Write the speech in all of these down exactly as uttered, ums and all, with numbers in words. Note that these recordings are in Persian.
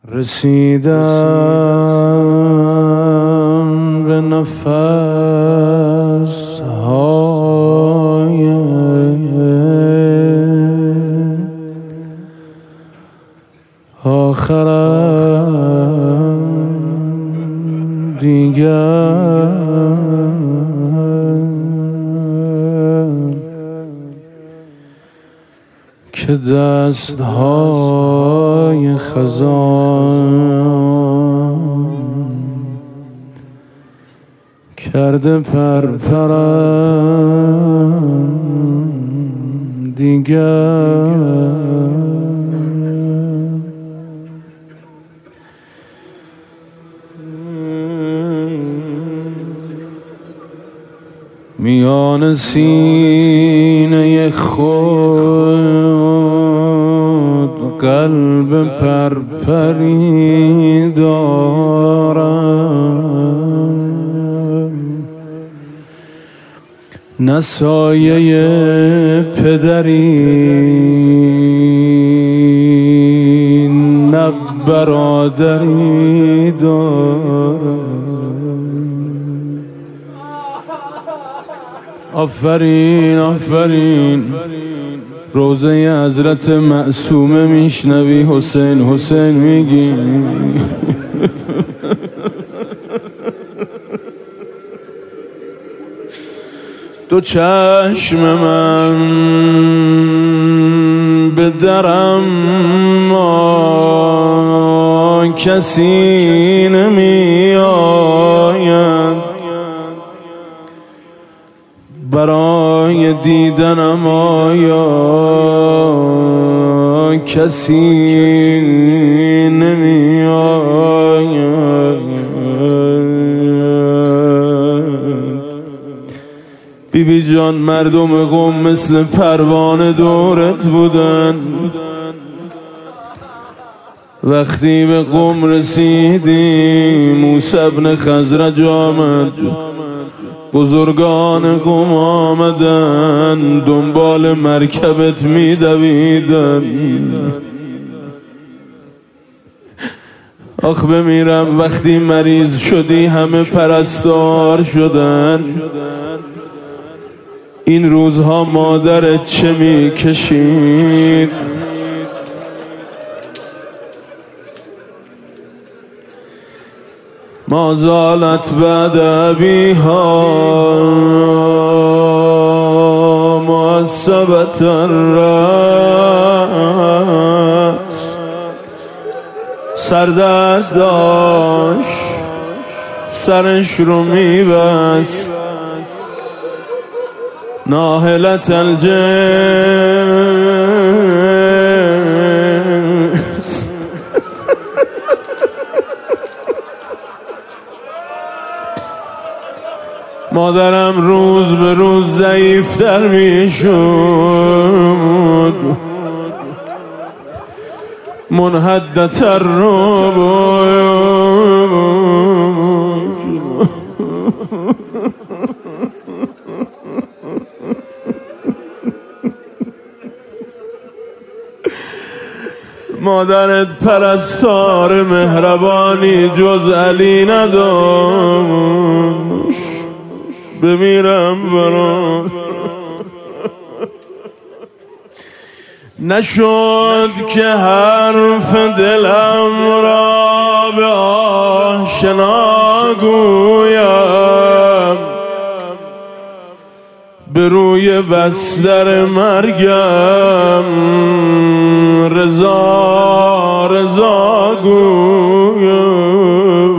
رسیدم به نفس های آخرم دیگر که دستهای خزان کرده پرپرم دیگر. میان سینه خود قلب پرپری دارم، نه سایه پدری نه برادری دارم. آفرین آفرین روزه حضرت معصومه میشنوی حسین حسین میگی. دو چشم من به درم ما کسی نمی آید، برای دیدنم آیا کسی نمی آید. بی بی جان مردم قوم مثل پروانه دورت بودن، وقتی به قوم رسیدی موسی بن خزرج آمد، بزرگان قوم آمدن دنبال مرکبت می دویدن. آخ بمیرم وقتی مریض شدی همه پرستار شدن. این روزها مادرت چه می کشید؟ ما زالت بعد ابیها معصبة الرأس، سردرد داشت سرش رو میبست، ناهلت الجنس. مادرم روز به روز ضعیفتر میشد، منحدتر رو بود. مادرت پرستار مهربانی جز علی نداشت، بمیرم برات. نشد که حرف دلم را به آشنا گویم، به روی بستر مرگم رضا رضا گویم.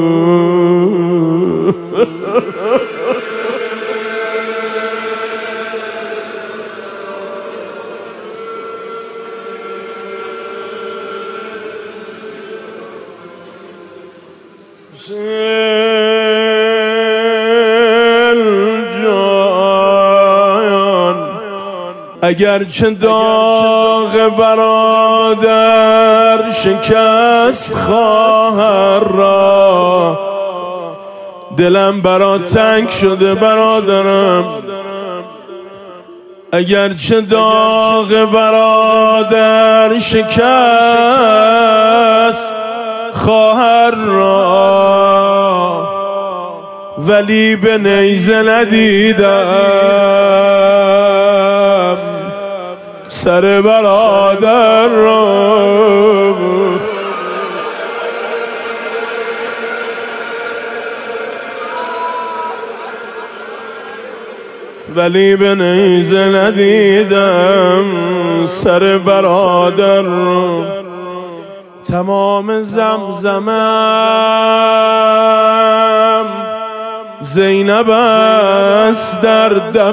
اگرچه داغ برادر شکست خواهر را، دلم برات تنگ شده برادرم. اگرچه داغ برادر شکست خواهر را، ولی به نیزه ندیدم سر برادر را. ولی به نیزه ندیدم سر برادر را. تمام زمزمم زینب است در دم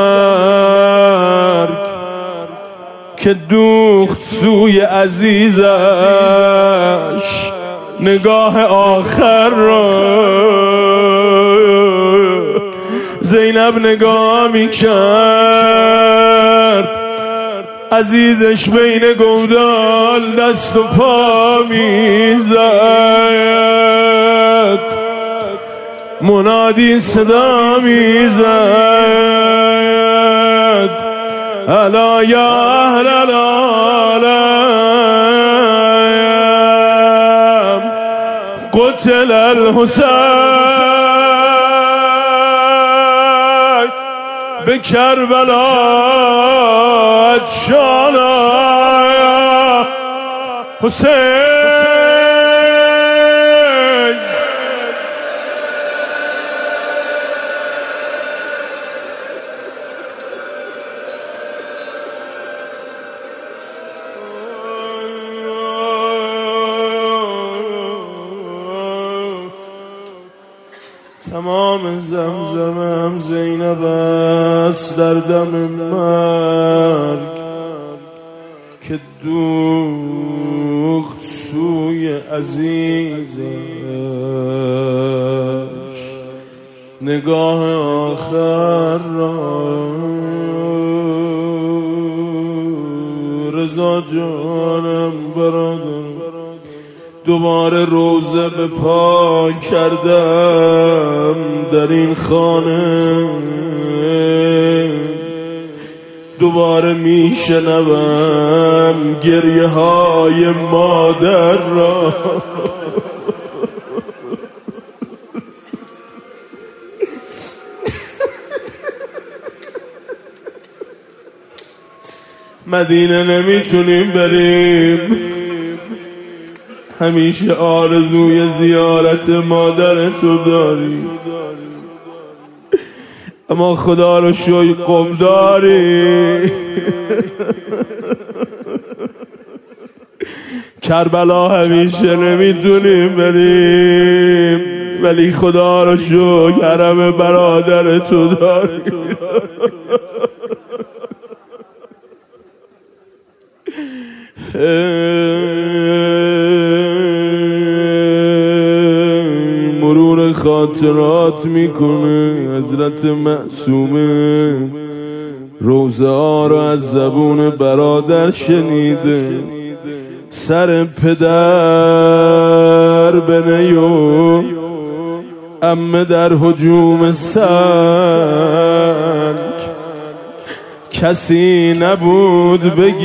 مرگ، که دوخت سوی عزیزش نگاه آخر را. زینب نگاه می کرد عزیزش بین گودال دست و پا می زد، منادی صدا می زد الا یا اهل العالم قتل الحسین به کربلا اتشانا حسین. تمام زمزمم زینب است در دم مرگ، که دوخت سوی عزیزش نگاه آخر را. رضا جانم برادر، دوباره روزه به پا کردم در این خانه، دوباره میشنوم گریه های مادر را. مدینه نمیتونیم بریم، همیشه آرزوی زیارت مادر تو داری، اما خدا رو شوی قم داری. کربلا همیشه نمیتونیم بریم، ولی خدا رو شوی حرم برادر تو داری. مرور خاطرات میکنه حضرت معصومه، روزه ها رو از زبون برادر شنیده، سر پدر بنیو عمه در هجوم سنگ، کسی نبود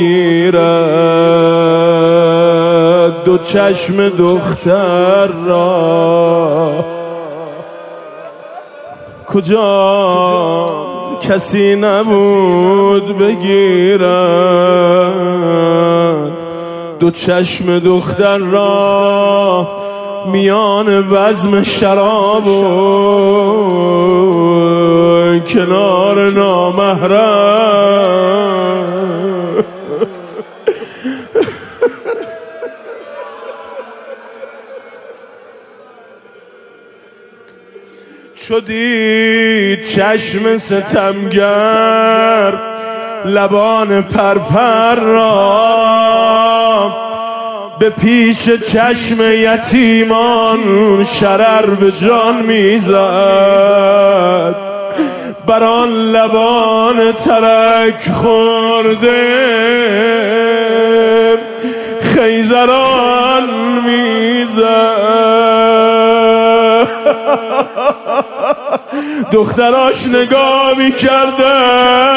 بگیرد دو چشم دختر را. کجا کسی نبود بگیرد دو چشم دختر را، میان بزم شراب و کنار نامحرم. چو دید چشم ستمگر لبان پرپر را، به پیش چشم یتیمان شرر به جان میزد، بر آن لبان ترک خورده خیزران میزد. دختراش نگاه میکردن،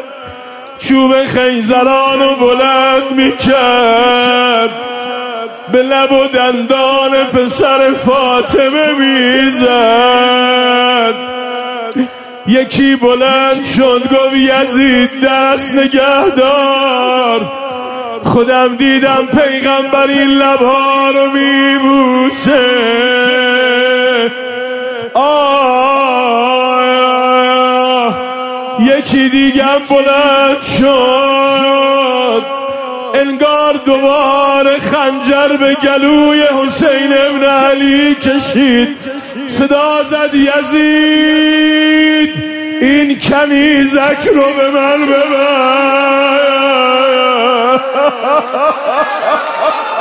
چوب خیزرانو بلند میکرد، به لب و دندان پسر فاطمه میزد. یکی بلند شد گفت یزید دست نگهدار، خودم دیدم پیغمبر این لبها رو میبوسه. آه یکی دیگم بلند شد، انگار دوباره خنجر به گلوی حسین ابن علی کشید، صدا زد یزید این کنیزک رو به من ببر.